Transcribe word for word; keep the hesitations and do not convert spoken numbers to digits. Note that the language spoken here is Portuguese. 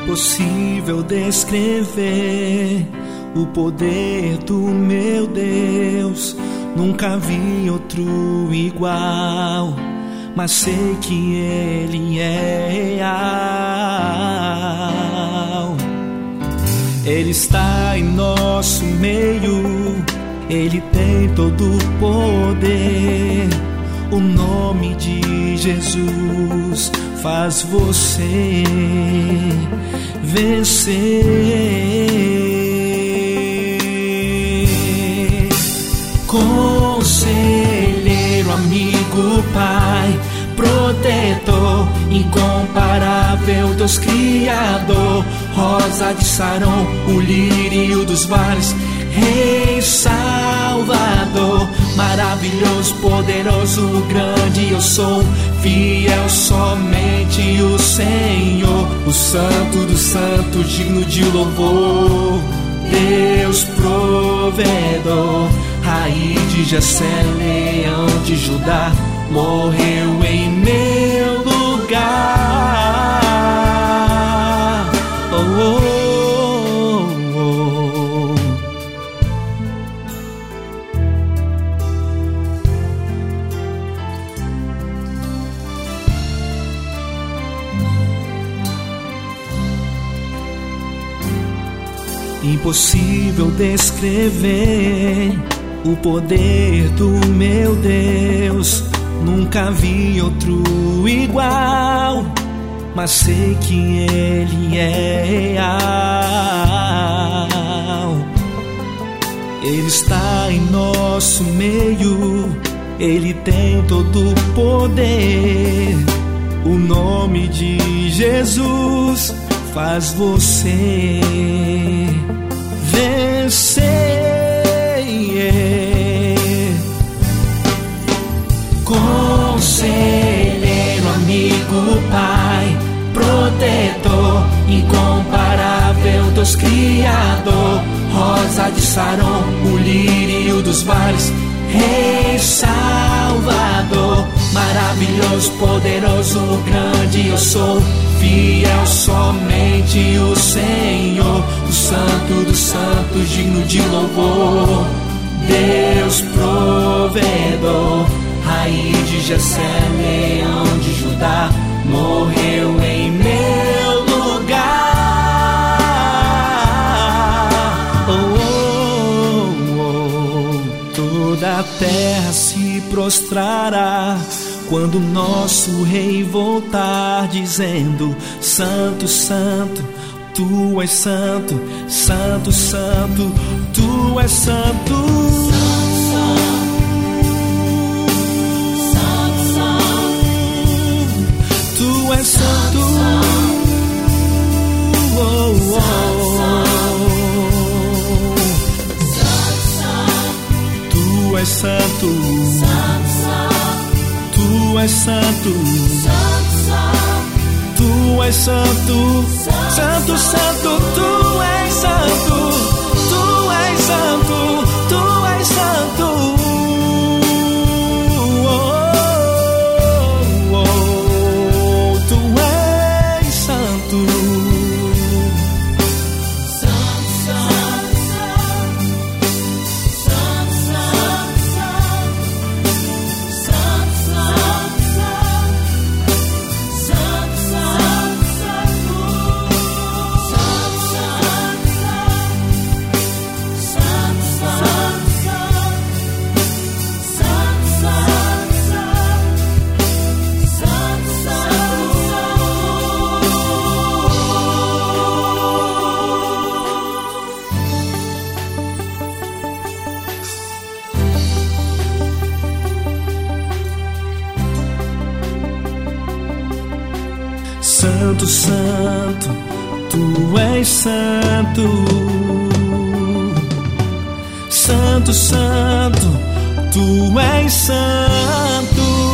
Impossível descrever o poder do meu Deus. Nunca vi outro igual, mas sei que Ele é real. Ele está em nosso meio, Ele tem todo o poder. O nome de Jesus faz você vencer. Conselheiro, amigo, Pai, protetor, incomparável Deus Criador, Rosa de Saron, o lírio dos vales, Rei Salvador, maravilhoso, poderoso, grande eu sou, fiel somente o Senhor, o Santo dos Santos, digno de louvor, Deus provedor, Raiz de Jessé, Leão de Judá, morreu em meu lugar. Oh, oh, oh, oh. Impossível descrever o poder do meu Deus. Nunca vi outro igual, mas sei que Ele é real. Ele está em nosso meio, Ele tem todo o poder. O nome de Jesus faz você vencer. Conselheiro, amigo, Pai, protetor, incomparável Deus Criador, Rosa de Saron, o lírio dos vales, Rei Salvador, maravilhoso, poderoso, grande eu sou, fiel somente o Senhor, o Santo dos Santos, digno de louvor, Deus provedor, Raiz de Jessé, Leão de Judá, morreu em meu lugar. Oh, oh, oh. Toda a terra se prostrará quando nosso Rei voltar, dizendo: Santo, Santo, Tu és Santo, Santo, Santo, Tu és Santo. Tu és santo, oh, oh, oh. Tu és santo, Tu és santo, Tu és santo, Santo, Santo, Tu és santo, Tu és santo, Tu és santo. Santo, Santo, Tu és santo. Santo, Santo, Tu és santo.